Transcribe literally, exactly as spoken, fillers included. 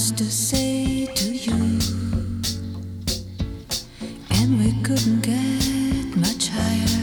much to say to you, and we couldn't get much higher.